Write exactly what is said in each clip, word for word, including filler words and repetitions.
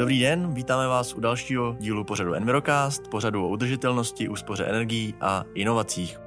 Dobrý den, vítáme vás u dalšího dílu pořadu Envirocast, pořadu o udržitelnosti, úspoře energií a inovacích.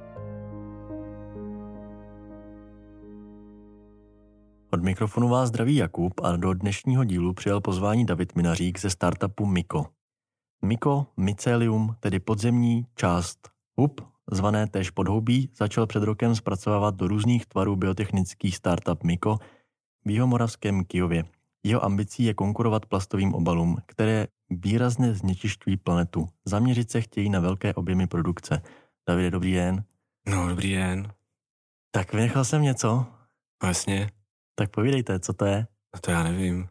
Od mikrofonu vás zdraví Jakub a do dnešního dílu přijal pozvání David Minařík ze startupu Myko. Myko, mycelium, tedy podzemní část hub, zvané též podhoubí, začal před rokem zpracovávat do různých tvarů biotechnický startup Myko v jihomoravském Kyjově. Jeho ambicí je konkurovat plastovým obalům, které výrazně znečišťují planetu. Zaměřit se chtějí na velké objemy produkce. Davide, dobrý den. No, dobrý den. Tak vynechal jsem něco? No, jasně. Tak povídejte, co to je? No to já nevím.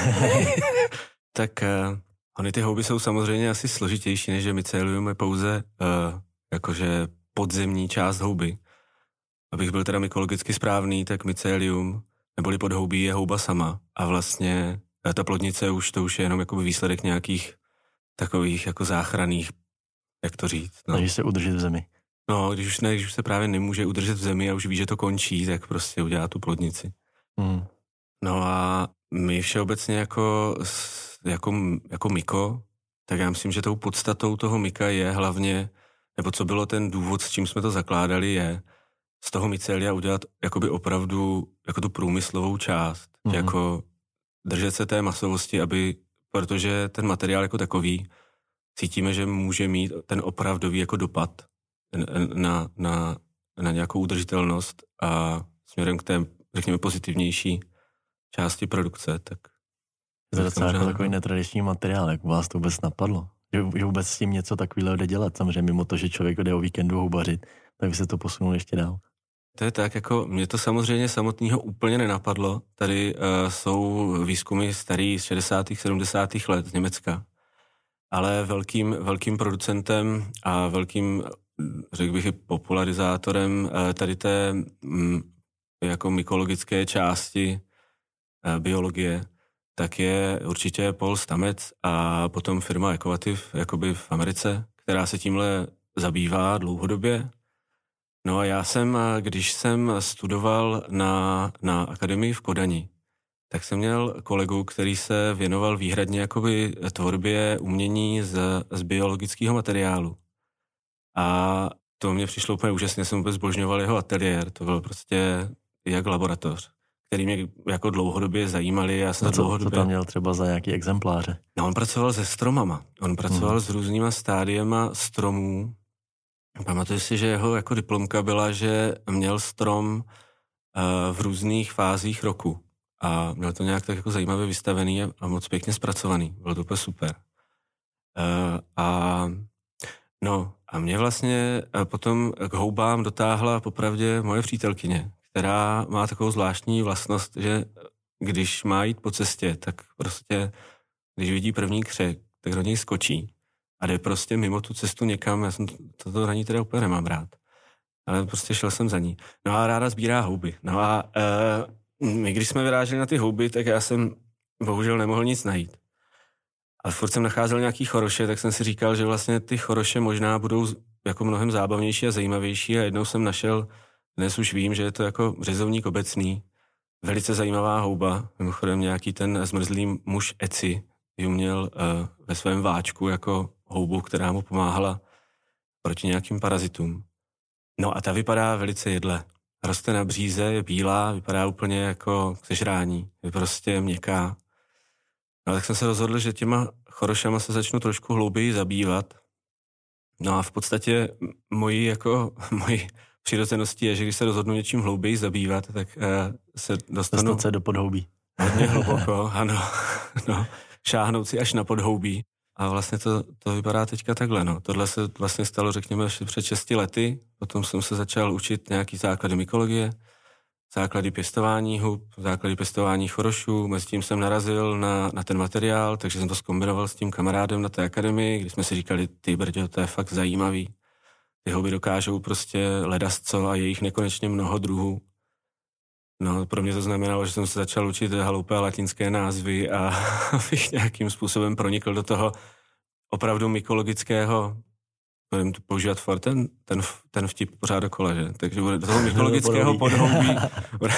Tak uh, ony ty houby jsou samozřejmě asi složitější, než že mycelium je pouze uh, jakože podzemní část houby. Abych byl teda mykologicky správný, tak mycelium neboli podhoubí je houba sama a vlastně ta plodnice už to už je jenom jakoby výsledek nějakých takových jako záchranných, jak to říct. No. Takže se udržet v zemi. No, když už, ne, když už se právě nemůže udržet v zemi a už ví, že to končí, tak prostě udělá tu plodnici. Hmm. No a my všeobecně jako, jako, jako Myko, tak já myslím, že tou podstatou toho Myka je hlavně, nebo co bylo ten důvod, s čím jsme to zakládali, je z toho mycelia udělat jakoby opravdu jako tu průmyslovou část, mm-hmm. jako držet se té masovosti, aby, protože ten materiál jako takový cítíme, že může mít ten opravdový jako dopad na, na, na nějakou udržitelnost a směrem k té, řekněme, pozitivnější části produkce, tak... To je docela jako takový netradiční materiál, jak vás to vůbec napadlo? Že, že vůbec s tím něco takového jde dělat, samozřejmě mimo to, že člověk jde o víkendu houbařit, tak by se to posunul ještě dál. To je tak, jako mě to samozřejmě samotného úplně nenapadlo. Tady uh, jsou výzkumy starý z šedesátých sedmdesátých let z Německa, ale velkým, velkým producentem a velkým, řekl bych, i popularizátorem uh, tady té um, jako mykologické části uh, biologie, tak je určitě Paul Stamets a potom firma Ecovative, jakoby v Americe, která se tímhle zabývá dlouhodobě. No a já jsem, když jsem studoval na, na akademii v Kodani, tak jsem měl kolegu, který se věnoval výhradně jakoby tvorbě umění z, z biologického materiálu. A to mě přišlo úplně úžasně, jsem vůbec zbožňoval jeho ateliér, to bylo prostě jak laboratoř, který mě jako dlouhodobě zajímali. Já jsem no co, dlouhodobě... co tam měl třeba za nějaký exempláře? No on pracoval se stromama, on pracoval hmm. s různýma stádiema stromů. Pamatuju si, že jeho jako diplomka byla, že měl strom uh, v různých fázích roku a měl to nějak tak jako zajímavě vystavený a moc pěkně zpracovaný. Bylo to úplně super. Uh, a no a mě vlastně potom k houbám dotáhla popravdě moje přítelkyně, která má takovou zvláštní vlastnost, že když má jít po cestě, tak prostě, když vidí první křek, tak do něj skočí. A jde prostě mimo tu cestu někam, já jsem to, to na ní teda úplně nemám rád. Ale prostě šel jsem za ní. No a ráda sbírá houby. No a uh, my, když jsme vyráželi na ty houby, tak já jsem bohužel nemohl nic najít. Ale furt jsem nacházel nějaký choroše, tak jsem si říkal, že vlastně ty choroše možná budou jako mnohem zábavnější a zajímavější a jednou jsem našel, dnes už vím, že je to jako řezovník obecný, velice zajímavá houba, mimochodem nějaký ten zmrzlý muž Eci ji měl uh, ve svém váčku jako houbu, která mu pomáhala proti nějakým parazitům. No a ta vypadá velice jedle. Roste na bříze, je bílá, vypadá úplně jako k sežrání. Je prostě měkká. No tak jsem se rozhodl, že těma chorošama se začnu trošku hlouběji zabývat. No a v podstatě mojí jako, mojí přirozeností je, že když se rozhodnu něčím hlouběji zabývat, tak uh, se dostanu... Dostat se do podhoubí. Hodně hluboko, ano. No, šáhnout si až na podhoubí. A vlastně to, to vypadá teďka takhle, no. Tohle se vlastně stalo, řekněme, před šesti lety. Potom jsem se začal učit nějaký základy mykologie, základy pěstování hub, základy pěstování chorošů. Mezi tím jsem narazil na, na ten materiál, takže jsem to zkombinoval s tím kamarádem na té akademii, kdy jsme si říkali, ty brďo, to je fakt zajímavý. Ty houby dokážou prostě ledasco a je jich nekonečně mnoho druhů. No, pro mě to znamenalo, že jsem se začal učit hloupé latinské názvy a abych nějakým způsobem pronikl do toho opravdu mykologického, budeme používat for ten, ten, ten vtip pořád dokola, že? Takže do toho mykologického podhoubí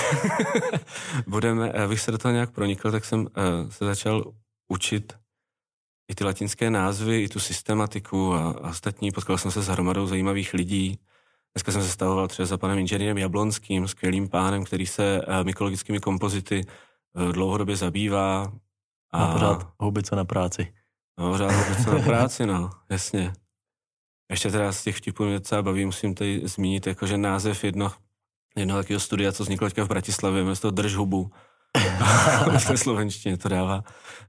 budeme, abych se do toho nějak pronikl, tak jsem uh, se začal učit i ty latinské názvy, i tu systematiku a, a ostatní. Potkal jsem se s hromadou zajímavých lidí. Dneska jsem se stavoval třeba za panem inženýrem Jablonským, skvělým pánem, který se mykologickými kompozity dlouhodobě zabývá. A má pořád houbice na práci. No, pořád houbice na práci, no, jasně. Ještě teda z těch vtipů mě docela baví, musím tady zmínit, jakože název jedno, jednoho takového studia, co vzniklo teďka v Bratislavě, jmenuje se to Drž hubu. V té slovenštině to dává.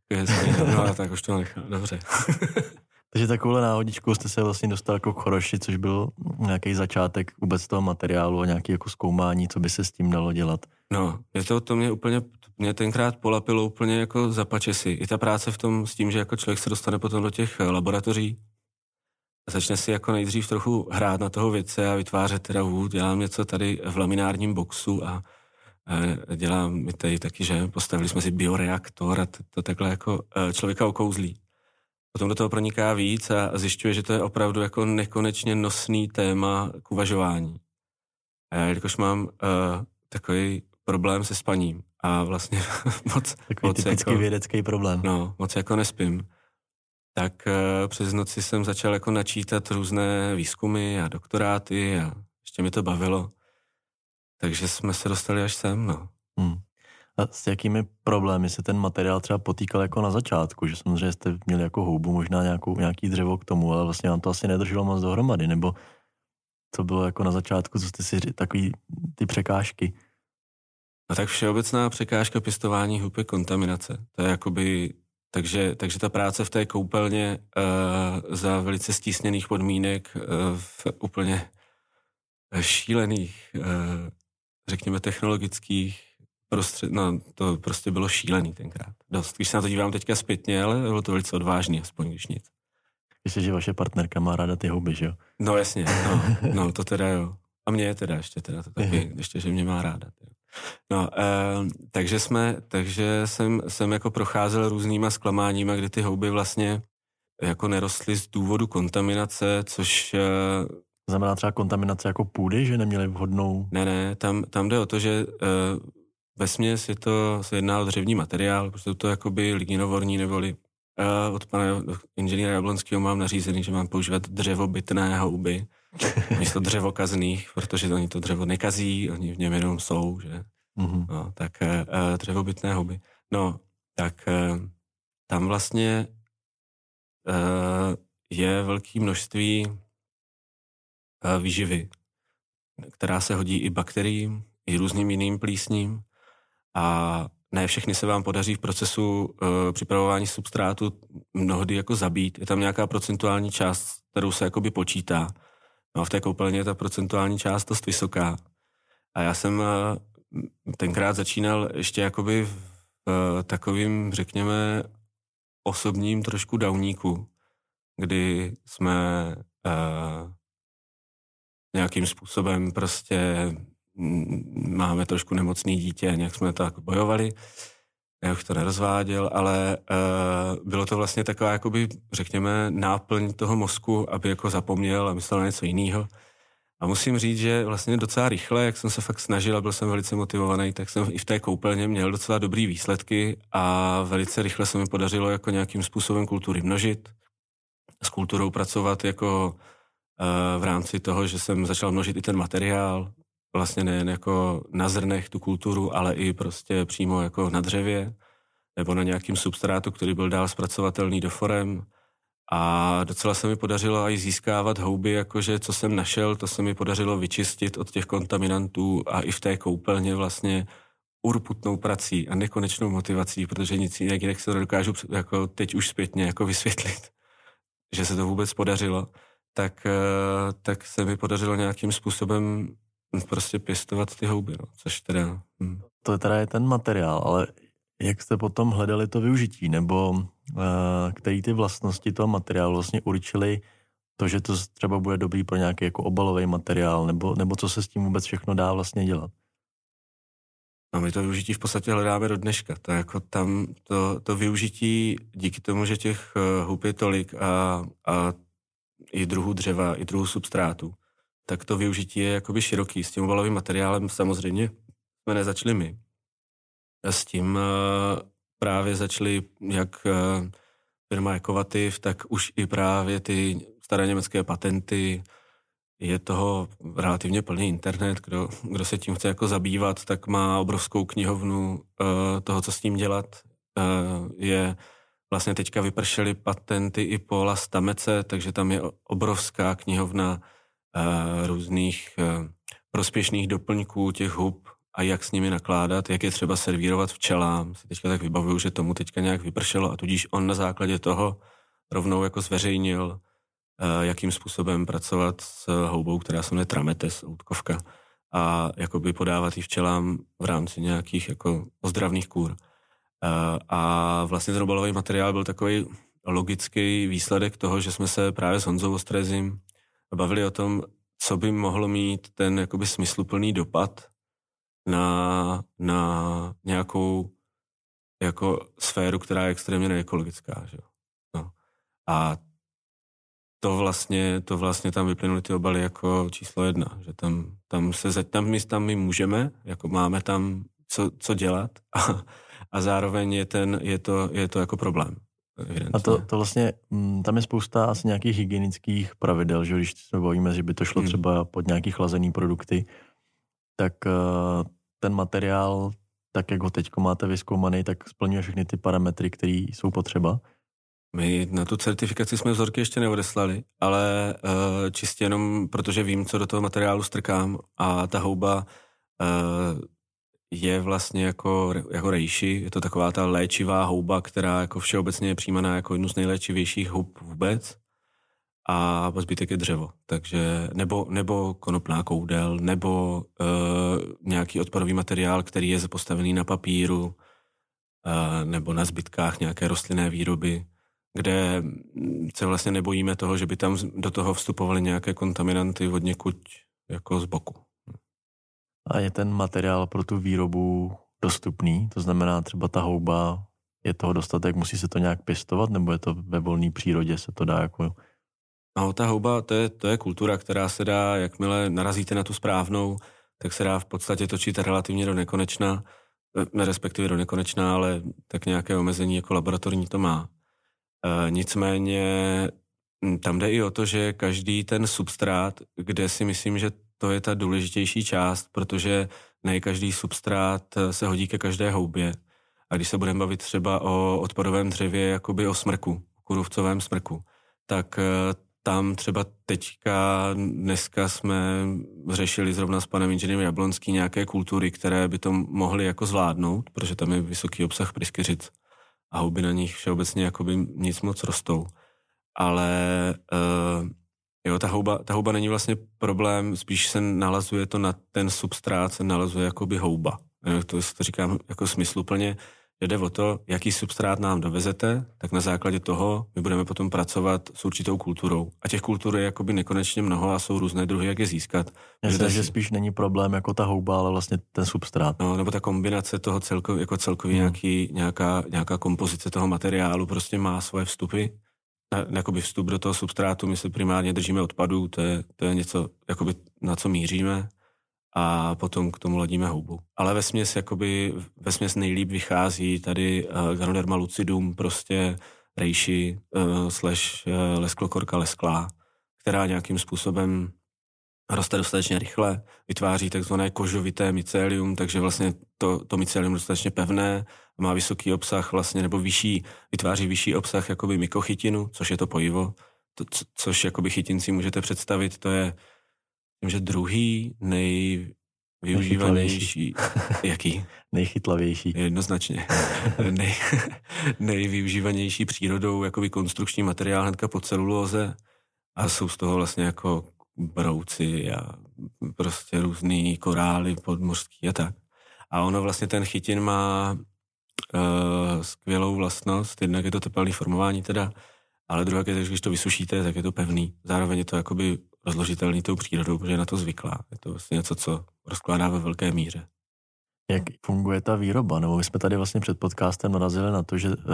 No a tak už to nechám, dobře. Takže takovouhle náhodičkou jste se vlastně dostal jako k Choroši, což byl nějaký začátek vůbec toho materiálu a nějaký jako zkoumání, co by se s tím dalo dělat. No, je to, to mě úplně, mě tenkrát polapilo úplně jako za pačesy. I ta práce v tom s tím, že jako člověk se dostane potom do těch laboratoří a začne si jako nejdřív trochu hrát na toho vědce a vytvářet teda vůd. Dělám něco tady v laminárním boxu a dělám mi tady taky, že postavili jsme si bioreaktor a to, to takhle jako člověka okouzlí. Potom do toho proniká víc a zjišťuje, že to je opravdu jako nekonečně nosný téma k uvažování. A já, jelikož mám uh, takový problém se spaním a vlastně moc... Takový moc typický jako, vědecký problém. No, moc jako nespím. Tak uh, přes noci jsem začal jako načítat různé výzkumy a doktoráty a ještě mi to bavilo. Takže jsme se dostali až sem, no. Hmm. A s jakými problémy se ten materiál třeba potýkal jako na začátku? Že samozřejmě jste měli jako houbu, možná nějakou, nějaký dřevo k tomu, ale vlastně vám to asi nedrželo moc dohromady, nebo co bylo jako na začátku, co jste si takový ty překážky? No tak všeobecná překážka pěstování hub je kontaminace. To je jakoby, takže, takže ta práce v té koupelně uh, za velice stísněných podmínek uh, v úplně šílených, uh, řekněme technologických prostřed, no to prostě bylo šílený tenkrát. Dost, když se na to dívám teďka zpětně, ale bylo to velice odvážný, aspoň když nic. Myslím, že vaše partnerka má ráda ty houby, že jo? No jasně, no, no to teda jo. A mě teda ještě teda to taky, ještě, že mě má ráda. Teda. No, eh, takže jsme, takže jsem, jsem jako procházel různýma zklamáníma, kdy ty houby vlastně jako nerostly z důvodu kontaminace, což... Eh, znamená třeba kontaminace jako půdy, že neměli vhodnou... Ne, ne, tam, tam jde o to, že eh, vesměs je to, se jedná o dřevní materiál, protože to jakoby liginovorní neboli uh, od pana inženýra Jablonského mám nařízený, že mám používat dřevobytné houby místo dřevokazných, protože oni to dřevo nekazí, oni v něm jenom jsou, že? Mm-hmm. No, tak uh, dřevobytné houby. No, tak uh, tam vlastně uh, je velké množství uh, výživy, která se hodí i bakteriím, i různým jiným plísním. A ne všechny se vám podaří v procesu uh, připravování substrátu mnohdy jako zabít. Je tam nějaká procentuální část, kterou se jakoby počítá. No a v té koupelně je ta procentuální část dost vysoká. A já jsem uh, tenkrát začínal ještě jakoby v uh, takovým, řekněme, osobním trošku downíku, kdy jsme uh, nějakým způsobem prostě máme trošku nemocný dítě, nějak jsme to tak bojovali, já už to nerozváděl, ale uh, bylo to vlastně taková, jakoby, řekněme, náplň toho mozku, aby jako zapomněl a myslel na něco jiného. A musím říct, že vlastně docela rychle, jak jsem se fakt snažil a byl jsem velice motivovaný, tak jsem i v té koupelně měl docela dobrý výsledky a velice rychle se mi podařilo jako nějakým způsobem kultury množit, s kulturou pracovat jako uh, v rámci toho, že jsem začal množit i ten materiál, vlastně nejen jako na zrnech tu kulturu, ale i prostě přímo jako na dřevě nebo na nějakým substrátu, který byl dál zpracovatelný do forem. A docela se mi podařilo i získávat houby, jakože co jsem našel, to se mi podařilo vyčistit od těch kontaminantů a i v té koupelně vlastně urputnou prací a nekonečnou motivací, protože nic jinak se to dokážu jako teď už zpětně jako vysvětlit, že se to vůbec podařilo, tak, tak se mi podařilo nějakým způsobem prostě pěstovat ty houby, no, což teda... Hm. To je teda je ten materiál, ale jak jste potom hledali to využití, nebo uh, který ty vlastnosti toho materiálu vlastně určili to, že to třeba bude dobrý pro nějaký jako obalový materiál, nebo, nebo co se s tím vůbec všechno dá vlastně dělat? No my to využití v podstatě hledáme do dneška. To, jako tam, to, to využití díky tomu, že těch uh, hub je tolik a, a i druhů dřeva, i druhů substrátu, tak to využití je jakoby široký. S tím obalovým materiálem samozřejmě jsme nezačali my. A s tím uh, právě začali jak uh, firma Ekovativ, tak už i právě ty staré německé patenty, je toho relativně plný internet, kdo, kdo se tím chce jako zabývat, tak má obrovskou knihovnu uh, toho, co s tím dělat. Uh, je vlastně teďka vypršely patenty i Paula Stamece, takže tam je obrovská knihovna uh, různých uh, prospěšných doplňků těch hub a jak s nimi nakládat, jak je třeba servírovat včelám. Si teďka tak vybavuju, že tomu teďka nějak vypršelo a tudíž on na základě toho rovnou jako zveřejnil, jakým způsobem pracovat s houbou, která se jmenuje Trametes, loutkovka, a jakoby podávat ji včelám v rámci nějakých jako ozdravných kůr. A vlastně ten obalový materiál byl takový logický výsledek toho, že jsme se právě s Honzou Ostrezim bavili o tom, co by mohlo mít ten jakoby smysluplný dopad na, na nějakou jako sféru, která je extrémně neekologická. Že? No. A to vlastně, to vlastně tam vyplynuly ty obaly jako číslo jedna, že tam, tam se tam my, tam my můžeme, jako máme tam co, co dělat a, a zároveň je, ten, je, to, je to jako problém. Evidentně. A to, to vlastně, tam je spousta asi nějakých hygienických pravidel, že když se bavíme, že by to šlo hmm. třeba pod nějaký chlazený produkty, tak ten materiál, tak jak ho teďko máte vyzkoumaný, tak splňuje všechny ty parametry, které jsou potřeba. My na tu certifikaci jsme vzorky ještě neodeslali, ale uh, čistě jenom, protože vím, co do toho materiálu strkám a ta houba uh, je vlastně jako, jako reishi, je to taková ta léčivá houba, která jako všeobecně je přijímaná jako jednu z nejléčivějších hub vůbec a zbytek je dřevo, takže nebo, nebo konopná koudel, nebo uh, nějaký odpadový materiál, který je postavený na papíru uh, nebo na zbytkách nějaké rostlinné výroby, kde se vlastně nebojíme toho, že by tam do toho vstupovaly nějaké kontaminanty od někud jako z boku. A je ten materiál pro tu výrobu dostupný? To znamená třeba ta houba, je toho dostatek, musí se to nějak pěstovat, nebo je to ve volné přírodě, se to dá jako... No, ta houba, to je, to je kultura, která se dá, jakmile narazíte na tu správnou, tak se dá v podstatě točit relativně do nekonečna, ne respektive do nekonečna, ale tak nějaké omezení jako laboratorní to má. E, nicméně tam jde i o to, že každý ten substrát, kde si myslím, že to je ta důležitější část, protože ne každý substrát se hodí ke každé houbě. A když se budeme bavit třeba o odpadovém dřevě, jakoby o smrku, kůrovcovém smrku, tak tam třeba teďka dneska jsme řešili zrovna s panem inženýrem Jablonský nějaké kultury, které by to mohly jako zvládnout, protože tam je vysoký obsah pryskyřic a houby na nich všeobecně jakoby nic moc rostou. Ale uh, jo, ta houba, ta houba není vlastně problém, spíš se nalazuje to na ten substrát, se nalazuje jakoby houba. To, to říkám jako smysluplně, že jde o to, jaký substrát nám dovezete, tak na základě toho my budeme potom pracovat s určitou kulturou. A těch kultur je jakoby nekonečně mnoho a jsou různé druhy, jak je získat. Myslím, že spíš není problém jako ta houba, ale vlastně ten substrát. No, nebo ta kombinace toho celko, jako celkový hmm. nějaký, nějaká, nějaká kompozice toho materiálu prostě má svoje vstupy. Jakoby vstup do toho substrátu, my se primárně držíme odpadů, to je, to je něco, jakoby, na co míříme. A potom k tomu ladíme houbu. Ale vesměs, jakoby, vesměs nejlíp vychází tady uh, Ganoderma lucidum, prostě reishi, uh, slash uh, lesklokorka lesklá, která nějakým způsobem roste dostatečně rychle, vytváří takzvané kožovité mycelium, takže vlastně to, to mycelium je dostatečně pevné, má vysoký obsah vlastně, nebo vyšší, vytváří vyšší obsah jakoby mykochytinu, což je to pojivo, to, co, což jakoby chytin si můžete představit, to je Myslím, že druhý nejvyužívanější... Jaký? Nejchytlavější. Jednoznačně. Nej, nejvyužívanější přírodou jakoby konstrukční materiál hnedka po celulóze a jsou z toho vlastně jako brouci a prostě různý korály podmořský a tak. A ono vlastně ten chytin má uh, skvělou vlastnost, jednak je to tepelné formování teda, ale druhá je, že když to vysušíte, tak je to pevný. Zároveň je to jakoby rozložitelný tou přírodou, protože je na to zvyklá. Je to vlastně něco, co rozkládá ve velké míře. Jak funguje ta výroba? Nebo my jsme tady vlastně před podcastem narazili na to, že uh,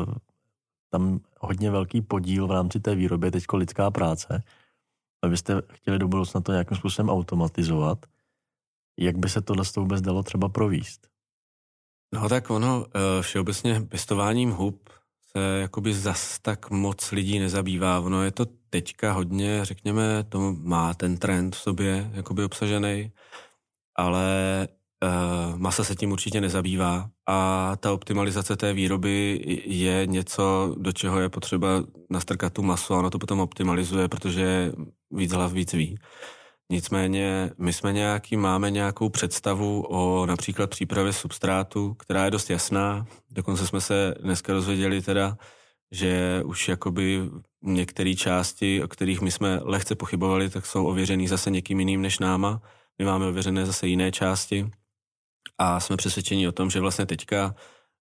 tam hodně velký podíl v rámci té výroby je teďko lidská práce. A vy jste chtěli do budoucna to nějakým způsobem automatizovat. Jak by se tohle vůbec dalo třeba províst? No tak ono, uh, všeobecně pěstováním hub se jakoby zas tak moc lidí nezabývá. Ono je to teďka hodně, řekněme, to má ten trend v sobě jakoby obsažený, ale uh, masa se tím určitě nezabývá a ta optimalizace té výroby je něco, do čeho je potřeba nastrkat tu masu a ono to potom optimalizuje, protože víc hlav víc ví. Nicméně my jsme nějaký, máme nějakou představu o například přípravě substrátu, která je dost jasná. Dokonce jsme se dneska dozvěděli teda, že už jakoby některé části, o kterých my jsme lehce pochybovali, tak jsou ověřený zase někým jiným než náma. My máme ověřené zase jiné části a jsme přesvědčeni o tom, že vlastně teďka,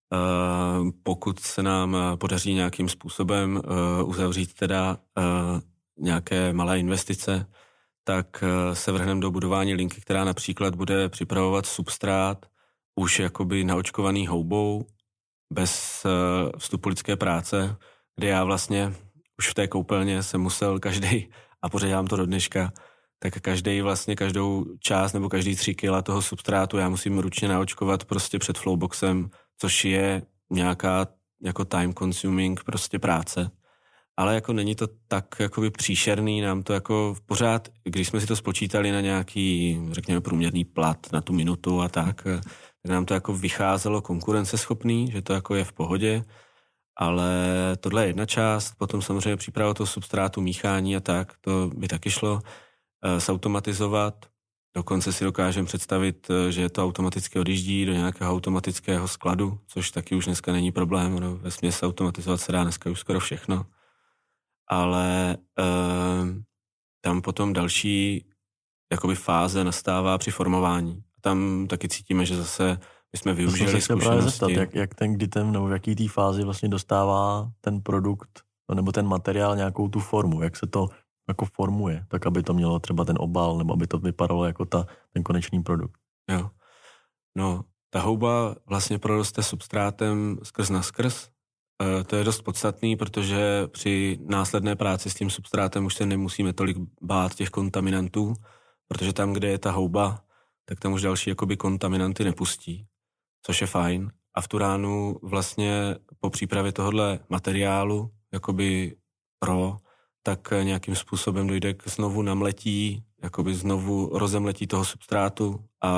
pokud se nám podaří nějakým způsobem uzavřít teda nějaké malé investice, tak se vrhneme do budování linky, která například bude připravovat substrát už jakoby naočkovaný houbou, bez vstupu lidské práce, kde já vlastně už v té koupelně jsem musel každý, a pořád dělám to do dneška, tak každý vlastně každou část nebo každý tři kila toho substrátu já musím ručně naočkovat prostě před flowboxem, což je nějaká jako time consuming prostě práce. Ale jako není to tak jakoby příšerný, nám to jako pořád, když jsme si to spočítali na nějaký, řekněme, průměrný plat na tu minutu a tak, tak nám to jako vycházelo konkurenceschopný, že to jako je v pohodě, ale tohle je jedna část, potom samozřejmě příprava toho substrátu, míchání a tak, to by taky šlo zautomatizovat. Dokonce si dokážeme představit, že to automaticky odjíždí do nějakého automatického skladu, což taky už dneska není problém, no, vesměs automatizovat se dá dneska už skoro všechno. Ale eh, tam potom další jakoby fáze nastává při formování. Tam taky cítíme, že zase my jsme využili zkušenosti. Zeptat, jak, jak ten, kdy ten, nebo v jaký té fázi vlastně dostává ten produkt, nebo ten materiál nějakou tu formu, jak se to jako formuje, tak aby to mělo třeba ten obal, nebo aby to vypadalo jako ta, ten konečný produkt. Jo. No, ta houba vlastně proroste substrátem skrz na skrz. E, to je dost podstatný, protože při následné práci s tím substrátem už se nemusíme tolik bát těch kontaminantů, protože tam, kde je ta houba, tak tam už další jakoby kontaminanty nepustí, což je fajn. A v tu ránu vlastně po přípravě tohohle materiálu, jakoby pro, tak nějakým způsobem dojde k znovu namletí, jakoby znovu rozemletí toho substrátu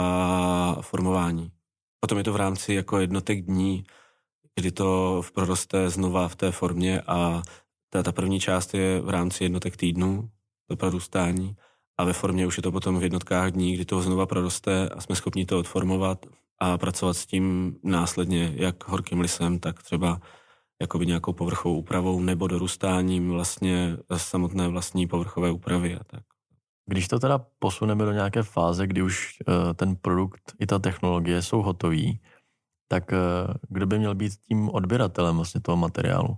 a formování. Potom je to v rámci jako jednotek dní, kdy to proroste znova v té formě a ta, ta první část je v rámci jednotek týdnů, to prorůstání, a ve formě už je to potom v jednotkách dní, kdy to znova proroste a jsme schopni to odformovat a pracovat s tím následně jak horkým lisem, tak třeba jakoby nějakou povrchovou úpravou nebo dorůstáním vlastně samotné vlastní povrchové úpravy a tak. Když to teda posuneme do nějaké fáze, kdy už uh, ten produkt i ta technologie jsou hotový, tak uh, kdo by měl být tím odběratelem vlastně toho materiálu?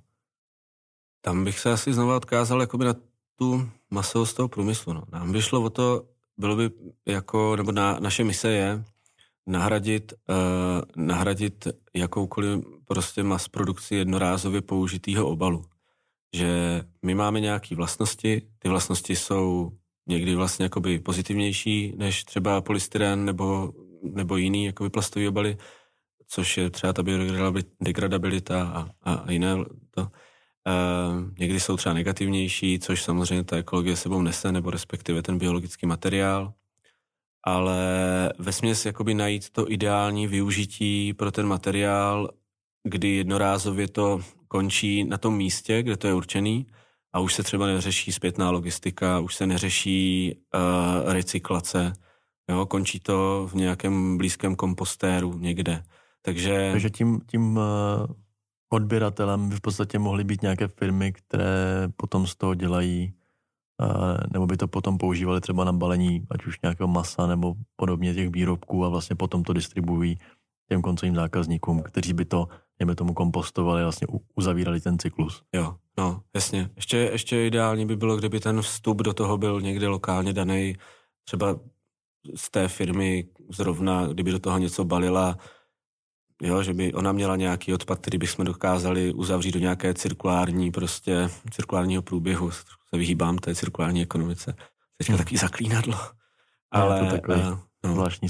Tam bych se asi znovu odkázal jakoby na tu masovost toho průmyslu. No. Nám by šlo o to, bylo by jako, nebo na, naše mise je nahradit, uh, nahradit jakoukoliv prostě mass produkci jednorázově použitýho obalu. Že my máme nějaké vlastnosti, ty vlastnosti jsou někdy vlastně jakoby pozitivnější než třeba polystyren nebo, nebo jiný jakoby plastový obaly, což je třeba ta biodegradabilita a, a, a jiné to. Uh, někdy jsou třeba negativnější, což samozřejmě ta ekologie sebou nese, nebo respektive ten biologický materiál. Ale vesměs jakoby najít to ideální využití pro ten materiál, kdy jednorázově to končí na tom místě, kde to je určený a už se třeba neřeší zpětná logistika, už se neřeší uh, recyklace, jo, končí to v nějakém blízkém kompostéru někde. Takže, Takže tím, tím uh, odběratelem by v podstatě mohly být nějaké firmy, které potom z toho dělají nebo by to potom používali třeba na balení, ať už nějakého masa nebo podobně těch výrobků a vlastně potom to distribuují těm koncovým zákazníkům, kteří by to, dejme tomu, kompostovali, vlastně uzavírali ten cyklus. Jo, no, jasně. Ještě, ještě ideální by bylo, kdyby ten vstup do toho byl někde lokálně daný, třeba z té firmy zrovna, kdyby do toho něco balila, jo, že by ona měla nějaký odpad, který bychom dokázali uzavřít do nějaké cirkulární, prostě cirkulárního průběhu. Se vyhýbám té cirkulární ekonomice. Teďka hmm. taky zaklínadlo. Ale, je to takové uh, no. zvláštní slovo.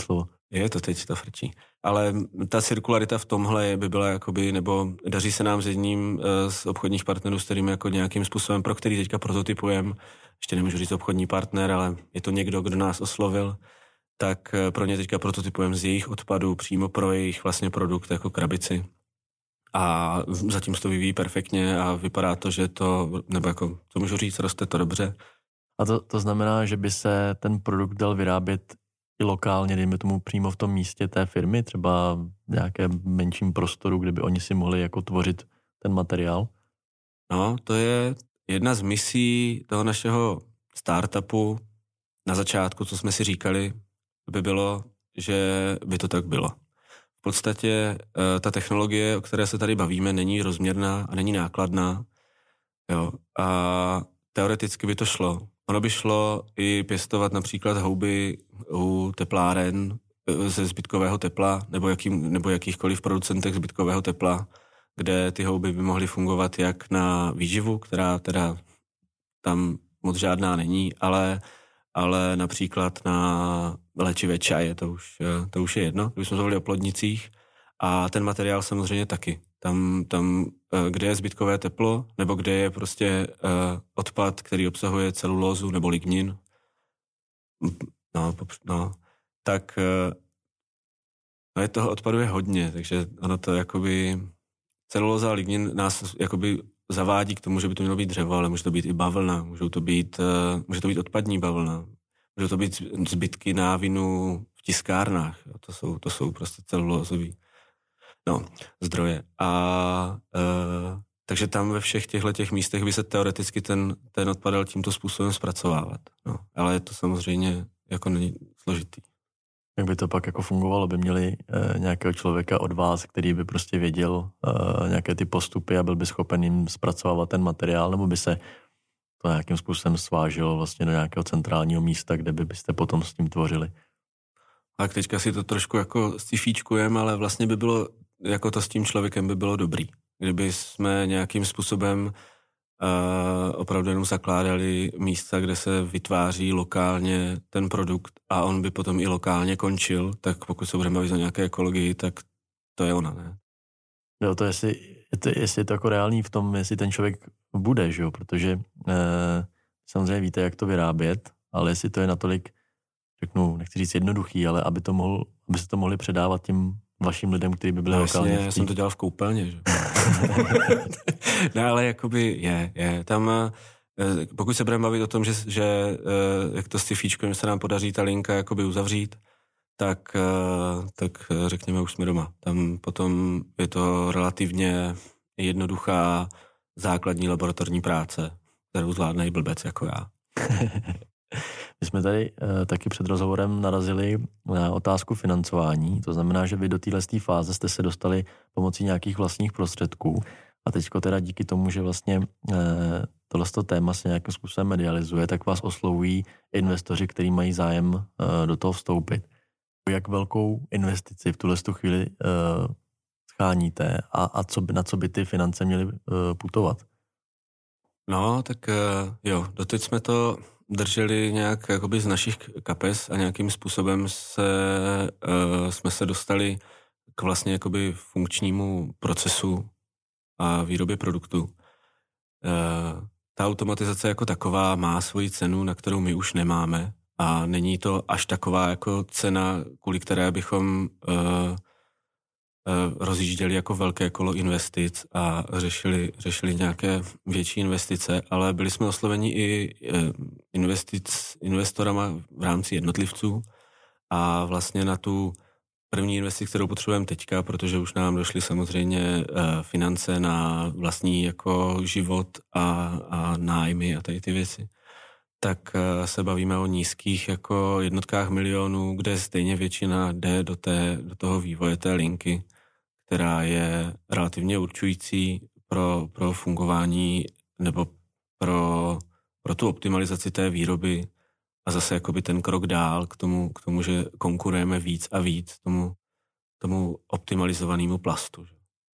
Je to teď, to frčí. Ale ta cirkularita v tomhle by byla jakoby, nebo daří se nám s jedním z obchodních partnerů, s kterým jako nějakým způsobem, pro který teďka prototypujeme, ještě nemůžu říct obchodní partner, ale je to někdo, kdo nás oslovil, tak pro ně teďka prototypujeme z jejich odpadů přímo pro jejich vlastně produkt jako krabici. A zatím se to vyvíjí perfektně a vypadá to, že to, nebo jako, co můžu říct, roste to dobře. A to, to znamená, že by se ten produkt dal vyrábět i lokálně, dejme tomu přímo v tom místě té firmy, třeba v nějakém menším prostoru, kde by oni si mohli jako tvořit ten materiál? No, to je jedna z misí toho našeho startupu na začátku, co jsme si říkali, by bylo, že by to tak bylo. V podstatě ta technologie, o které se tady bavíme, není rozměrná a není nákladná. Jo. A teoreticky by to šlo. Ono by šlo i pěstovat například houby u tepláren ze zbytkového tepla nebo, jakým, nebo jakýchkoliv producentech zbytkového tepla, kde ty houby by mohly fungovat jak na výživu, která teda tam moc žádná není, ale, ale například na léčivé čaje, to už, to už je jedno, kdybychom mluvili o plodnicích. A ten materiál samozřejmě taky. Tam, tam, kde je zbytkové teplo, nebo kde je prostě uh, odpad, který obsahuje celulózu nebo lignin, no, no tak uh, no je toho odpadu je hodně, takže ono to jakoby, celulóza a lignin nás jakoby zavádí k tomu, že by to mělo být dřevo, ale může to být i bavlna, můžou to být, uh, může to být odpadní bavlna, můžou to být zbytky návinu v tiskárnách, jo, to jsou, to jsou prostě celulózový. No, zdroje. A e, takže tam ve všech těchto těch místech by se teoreticky ten, ten odpad dal tímto způsobem zpracovávat. No, ale je to samozřejmě jako není složitý. Jak by to pak jako fungovalo? By měli e, nějakého člověka od vás, který by prostě věděl e, nějaké ty postupy a byl by schopen jim zpracovávat ten materiál, nebo by se to nějakým způsobem svážilo vlastně do nějakého centrálního místa, kde by byste potom s tím tvořili? A teďka si to trošku jako sci-fíčkujeme, ale vlastně by bylo jako to s tím člověkem by bylo dobrý. Kdyby jsme nějakým způsobem uh, opravdu jenom zakládali místa, kde se vytváří lokálně ten produkt a on by potom i lokálně končil, tak pokud se budeme bavit o nějaké ekologii, tak to je ona, ne? Jo, to jestli, je to, jestli je to jako reálný v tom, jestli ten člověk bude, že jo, protože eh, samozřejmě víte, jak to vyrábět, ale jestli to je natolik, řeknu, nechci říct jednoduchý, ale aby to mohl, aby se to mohli předávat tím vašim lidem, kteří by byli no, lokálně. Jasně, já jsem to dělal v koupelně, že? No, ale jakoby je, je. Tam, pokud se budeme bavit o tom, že, že jak to sci-fíčko se nám podaří ta linka jakoby uzavřít, tak, tak řekněme, už jsme doma. Tam potom je to relativně jednoduchá základní laboratorní práce, kterou zvládne i blbec jako já. My jsme tady e, taky před rozhovorem narazili na otázku financování, to znamená, že vy do téhle fáze jste se dostali pomocí nějakých vlastních prostředků a teďko teda díky tomu, že vlastně e, tohleto téma se nějakým způsobem medializuje, tak vás oslovují investoři, kteří mají zájem e, do toho vstoupit. Jak velkou investici v tuhle chvíli e, scháníte a, a co by, na co by ty finance měly e, putovat? No, tak e, jo, doteď jsme to drželi nějak jakoby z našich kapes a nějakým způsobem se, uh, jsme se dostali k vlastně jakoby funkčnímu procesu a výrobě produktu. Uh, ta automatizace jako taková má svoji cenu, na kterou my už nemáme a není to až taková jako cena, kvůli které bychom uh, uh, rozjížděli jako velké kolo investic a řešili, řešili nějaké větší investice, ale byli jsme osloveni i uh, investic, investorama v rámci jednotlivců a vlastně na tu první investici, kterou potřebujeme teďka, protože už nám došly samozřejmě uh, finance na vlastní jako život a, a nájmy a tady ty věci, tak uh, se bavíme o nízkých jako jednotkách milionů, kde stejně většina jde do, té, do toho vývoje té linky, která je relativně určující pro, pro fungování nebo pro, pro tu optimalizaci té výroby a zase jakoby ten krok dál k tomu, k tomu, že konkurujeme víc a víc tomu, tomu optimalizovanému plastu.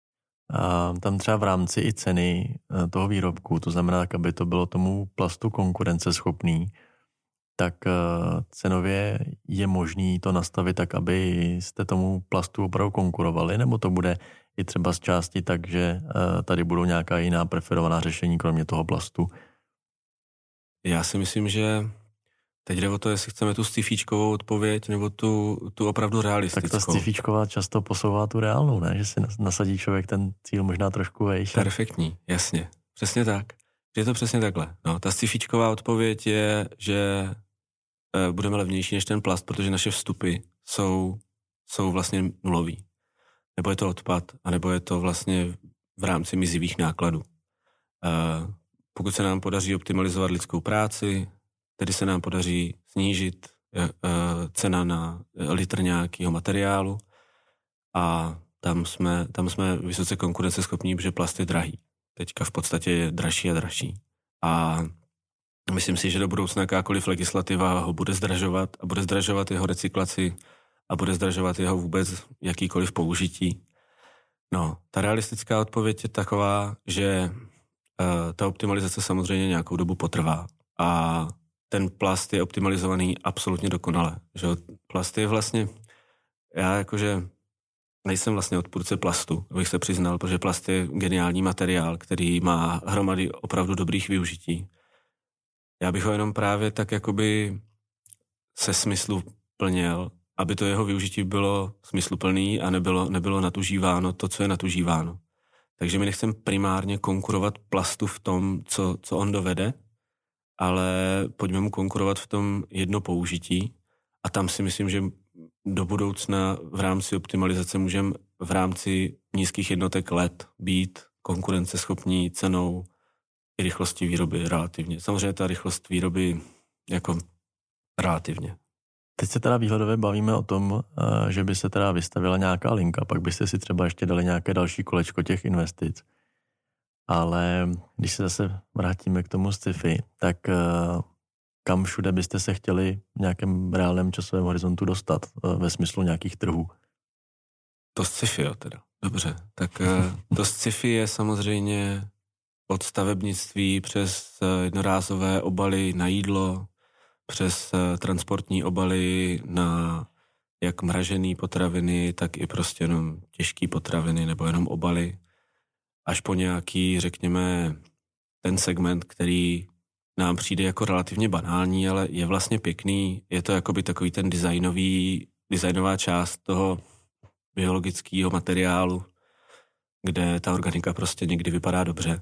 A tam třeba v rámci i ceny toho výrobku, to znamená, aby to bylo tomu plastu konkurenceschopný, tak cenově je možný to nastavit tak, aby jste tomu plastu opravdu konkurovali, nebo to bude i třeba z části tak, že tady budou nějaká jiná preferovaná řešení kromě toho plastu? Já si myslím, že teď jde o to, jestli chceme tu scifíčkovou odpověď, nebo tu, tu opravdu realistickou. Tak ta scifíčková často posouvá tu reálnou, ne? Že si nasadí člověk ten cíl možná trošku vejš. Perfektní, jasně. Přesně tak. Je to přesně takhle. No, ta scifíčková odpověď je, že e, budeme levnější než ten plast, protože naše vstupy jsou, jsou vlastně nulový. Nebo je to odpad, anebo je to vlastně v rámci mizivých nákladů. E, pokud se nám podaří optimalizovat lidskou práci, tedy se nám podaří snížit e, cena na litr nějakého materiálu a tam jsme, tam jsme vysoce konkurenceschopní, protože plast je drahý. Teďka v podstatě je dražší a dražší. A myslím si, že do budoucna jakákoliv legislativa ho bude zdražovat a bude zdražovat jeho recyklaci a bude zdražovat jeho vůbec jakýkoliv použití. No, ta realistická odpověď je taková, že uh, ta optimalizace samozřejmě nějakou dobu potrvá a ten plast je optimalizovaný absolutně dokonale. Že plast je vlastně, já jakože nejsem vlastně odpůrce plastu, abych se přiznal, protože plast je geniální materiál, který má hromady opravdu dobrých využití. Já bych ho jenom právě tak jakoby se smyslu plnil, aby to jeho využití bylo smysluplný a nebylo, nebylo natužíváno to, co je natužíváno. Takže my nechceme primárně konkurovat plastu v tom, co, co on dovede, ale pojďme mu konkurovat v tom jedno použití a tam si myslím, že do budoucna v rámci optimalizace můžeme v rámci nízkých jednotek let být konkurenceschopní cenou i rychlostí výroby relativně. Samozřejmě ta rychlost výroby jako relativně. Teď se teda výhledově bavíme o tom, že by se teda vystavila nějaká linka, pak byste si třeba ještě dali nějaké další kolečko těch investic. Ale když se zase vrátíme k tomu sci-fi, tak kam všude byste se chtěli v nějakém reálném časovém horizontu dostat ve smyslu nějakých trhů? To sci-fi, jo, teda. Dobře. Tak to sci-fi je samozřejmě od stavebnictví přes jednorázové obaly na jídlo, přes transportní obaly na jak mražené potraviny, tak i prostě jenom těžké potraviny nebo jenom obaly. Až po nějaký, řekněme, ten segment, který nám přijde jako relativně banální, ale je vlastně pěkný. Je to jakoby takový ten designový, designová část toho biologického materiálu, kde ta organika prostě někdy vypadá dobře.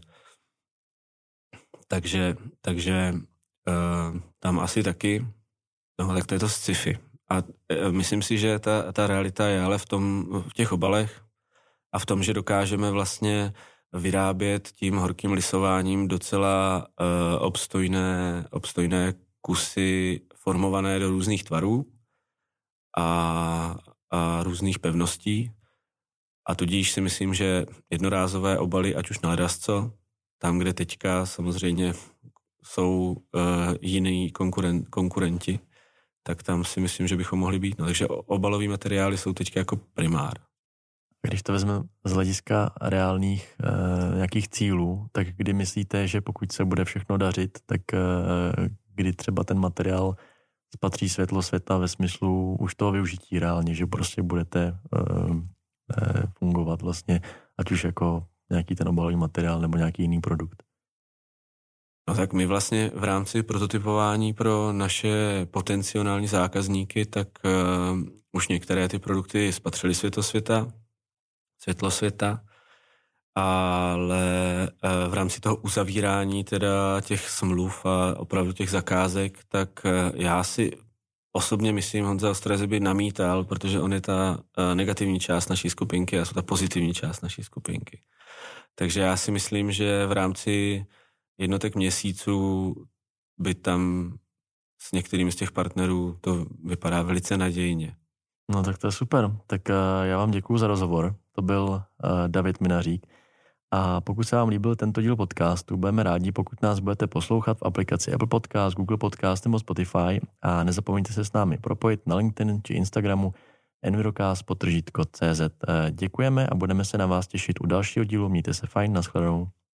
Takže, takže uh, tam asi taky, no tak to je to sci-fi. A uh, myslím si, že ta, ta realita je ale v tom, v těch obalech a v tom, že dokážeme vlastně vyrábět tím horkým lisováním docela uh, obstojné, obstojné kusy formované do různých tvarů a, a různých pevností. A tudíž si myslím, že jednorázové obaly, ať už na ledasco, tam, kde teďka samozřejmě jsou uh, jiný konkuren, konkurenti, tak tam si myslím, že bychom mohli být. No, takže obalové materiály jsou teďka jako primár. Když to vezmeme z hlediska reálných e, nějakých cílů, tak kdy myslíte, že pokud se bude všechno dařit, tak e, kdy třeba ten materiál spatří světlo světa ve smyslu už toho využití reálně, že prostě budete e, e, fungovat vlastně, ať už jako nějaký ten obalový materiál nebo nějaký jiný produkt? No tak my vlastně v rámci prototypování pro naše potenciální zákazníky, tak e, už některé ty produkty spatřily světlo světa, světlo světa, ale v rámci toho uzavírání teda těch smluv a opravdu těch zakázek, tak já si osobně myslím, Honza Ostrazy by namítal, protože on je ta negativní část naší skupinky a já jsem ta pozitivní část naší skupinky. Takže já si myslím, že v rámci jednotek měsíců by tam s některými z těch partnerů to vypadá velice nadějně. No tak to je super. Tak uh, já vám děkuju za rozhovor. To byl uh, David Minařík. A pokud se vám líbil tento díl podcastu, budeme rádi, pokud nás budete poslouchat v aplikaci Apple Podcast, Google Podcast nebo Spotify a nezapomeňte se s námi propojit na LinkedIn či Instagramu envirocast podtržítko tečka cé zet. Děkujeme a budeme se na vás těšit u dalšího dílu. Mějte se fajn, nashledanou.